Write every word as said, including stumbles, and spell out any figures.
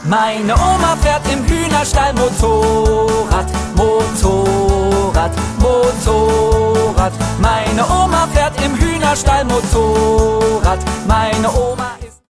Meine Oma fährt im Hühnerstall Motorrad, Motorrad, Motorrad. Meine Oma fährt im Hühnerstall Motorrad. Meine Oma